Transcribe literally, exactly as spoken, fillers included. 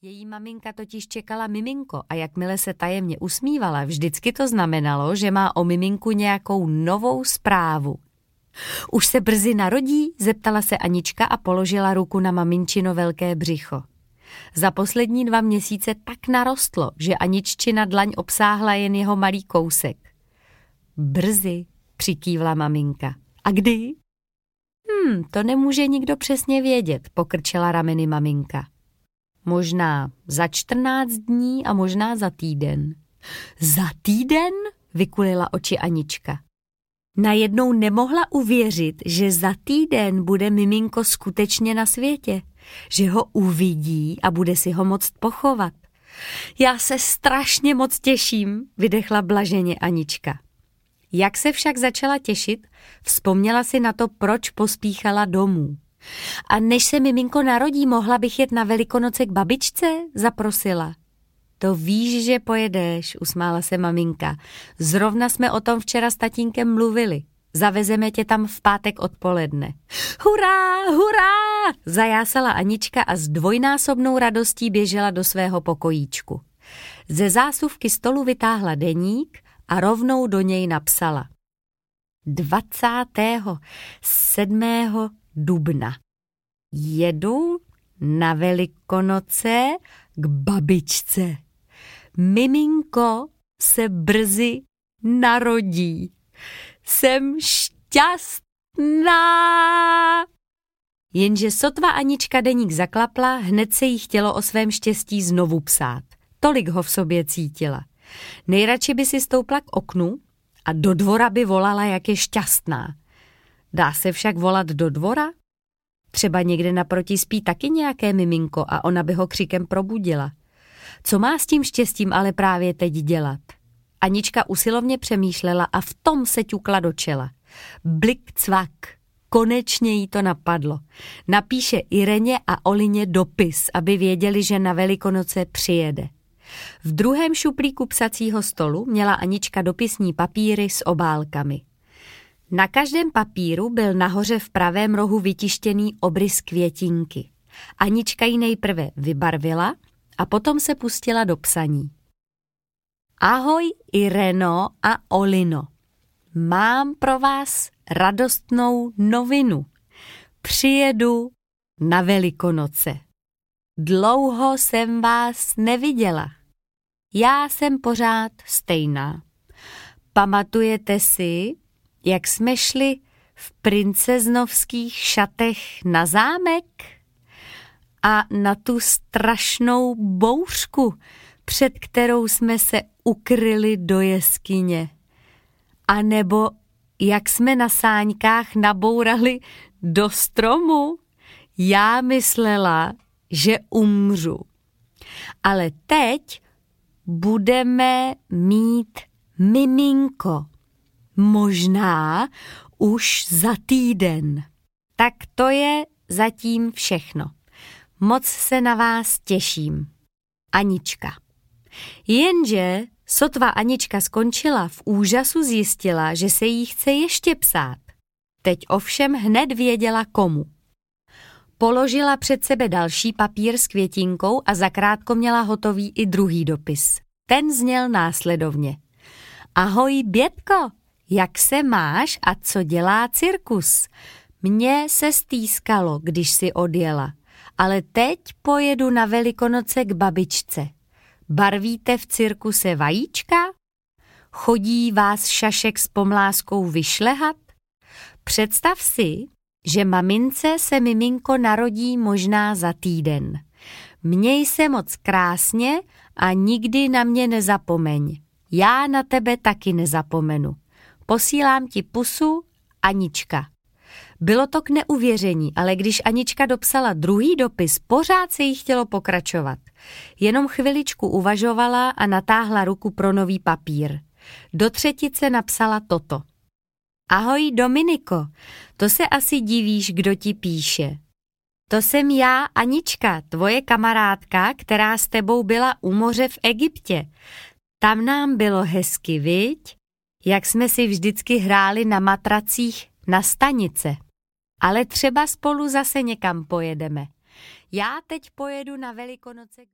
Její maminka totiž čekala miminko a jakmile se tajemně usmívala, vždycky to znamenalo, že má o miminku nějakou novou zprávu. Už se brzy narodí? Zeptala se Anička a položila ruku na maminčino velké břicho. Za poslední dva měsíce tak narostlo, že Aniččina dlaň obsáhla jen jeho malý kousek. Brzy, přikývla maminka. A kdy? Hm, to nemůže nikdo přesně vědět, pokrčila rameny maminka. Možná za čtrnáct dní a možná za týden. Za týden? Vykulila oči Anička. Najednou nemohla uvěřit, že za týden bude miminko skutečně na světě, že ho uvidí a bude si ho moct pochovat. Já se strašně moc těším, vydechla blaženě Anička. Jak se však začala těšit, vzpomněla si na to, proč pospíchala domů. A než se miminko narodí, mohla bych jet na Velikonoce k babičce? Zaprosila. To víš, že pojedeš, usmála se maminka. Zrovna jsme o tom včera s tatínkem mluvili. Zavezeme tě tam v pátek odpoledne. Hurá, hurá, zajásala Anička a s dvojnásobnou radostí běžela do svého pokojíčku. Ze zásuvky stolu vytáhla deník a rovnou do něj napsala. dvacátého sedmého dubna. Jedu na Velikonoce k babičce. Miminko se brzy narodí. Jsem šťastná. Jenže sotva Anička deník zaklapla, hned se jí chtělo o svém štěstí znovu psát. Tolik ho v sobě cítila. Nejradši by si stoupla k oknu a do dvora by volala, jak je šťastná. Dá se však volat do dvora? Třeba někde naproti spí taky nějaké miminko a ona by ho křikem probudila. Co má s tím štěstím ale právě teď dělat? Anička usilovně přemýšlela a v tom se ťukla do čela. Blik cvak. Konečně jí to napadlo. Napíše Ireně a Olině dopis, aby věděli, že na Velikonoce přijede. V druhém šuplíku psacího stolu měla Anička dopisní papíry s obálkami. Na každém papíru byl nahoře v pravém rohu vytištěný obrys květinky. Anička ji nejprve vybarvila a potom se pustila do psaní. Ahoj Ireno a Olino, mám pro vás radostnou novinu. Přijedu na Velikonoce. Dlouho jsem vás neviděla. Já jsem pořád stejná. Pamatujete si, jak jsme šli v princeznovských šatech na zámek? A na tu strašnou bouřku, před kterou jsme se ukryli do jeskyně. A nebo jak jsme na sáňkách nabourali do stromu? Já myslela, že umřu. Ale teď budeme mít miminko. Možná už za týden. Tak to je zatím všechno. Moc se na vás těším. Anička. Jenže sotva Anička skončila, v úžasu zjistila, že se jí chce ještě psát. Teď ovšem hned věděla komu. Položila před sebe další papír s květinkou a zakrátko měla hotový i druhý dopis. Ten zněl následovně. Ahoj, Bětko, jak se máš a co dělá cirkus? Mně se stýskalo, když si odjela, ale teď pojedu na Velikonoce k babičce. Barvíte v cirkuse vajíčka? Chodí vás šašek s pomláskou vyšlehat? Představ si, že mamince se miminko narodí možná za týden. Měj se moc krásně a nikdy na mě nezapomeň. Já na tebe taky nezapomenu. Posílám ti pusu, Anička. Bylo to k neuvěření, ale když Anička dopsala druhý dopis, pořád se jí chtělo pokračovat. Jenom chviličku uvažovala a natáhla ruku pro nový papír. Do třetice napsala toto. Ahoj Dominiko, to se asi divíš, kdo ti píše. To jsem já, Anička, tvoje kamarádka, která s tebou byla u moře v Egyptě. Tam nám bylo hezky, viď? Jak jsme si vždycky hráli na matracích na stanice. Ale třeba spolu zase někam pojedeme. Já teď pojedu na Velikonoce.